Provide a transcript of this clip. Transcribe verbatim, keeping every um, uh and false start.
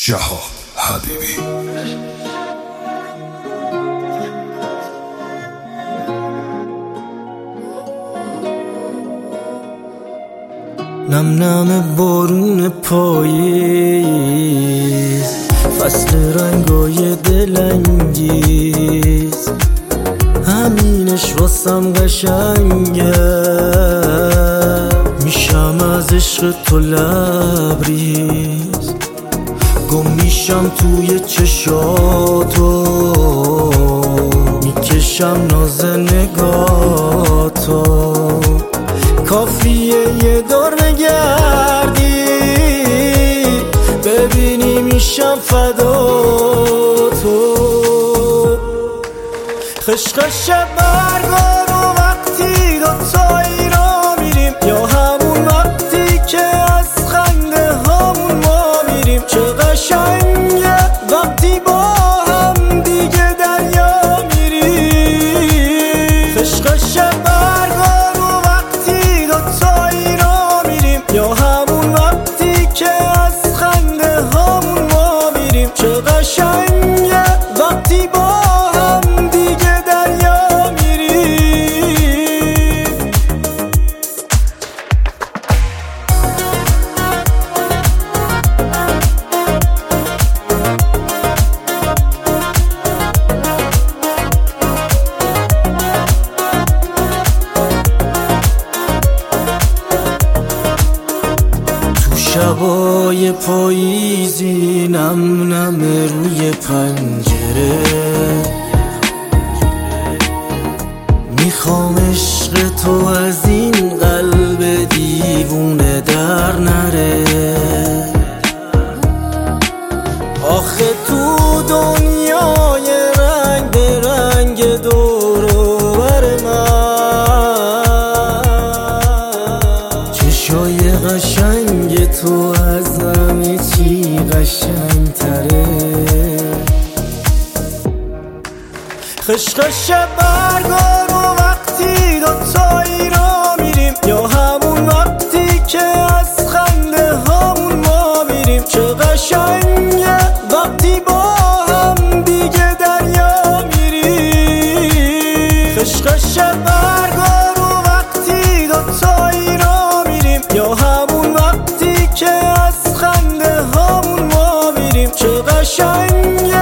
شهاب حبیبی. نم نم بارون پاییز، فصل رنگای دلانگیز، همینش واسم قشنگه. میشم از عشق تو لبریز، گم میشم توی چشاتو، میکشم ناز نگاتو. کافیه یه دور نگردی ببینی میشم فدا تو. خشخش برگا رو وقتی دوتایی را میریم، یا همون وقتی که از خنده هامون ما میریم. چه قشنگه وقتی با هم دیگه دریا میریم. خشخش برگا رو وقتی دوتایی را میریم، یا همون وقتی که از خنده هامون ما میریم. چه قشنگه وقتی با هم دیگه دریا میریم. تو شبای پاییزی نم نم روی پنجره، میخوام عشق تو از این قلب دیوونه در نره. آخه تو دنیای رنگ به رنگ دور و بر من، چشای قشنگ تو از همه چی قشنگ تره. خشخش برگا رو وقتی دوتایی را میریم، یا همون وقتی که از خنده هامون ما میریم. چه قشنگه وقتی با هم دیگه دریا میریم. خشخش برگا رو وقتی دوتایی را میریم، یا همون وقتی که از خنده هامون ما میریم. چه قشنگه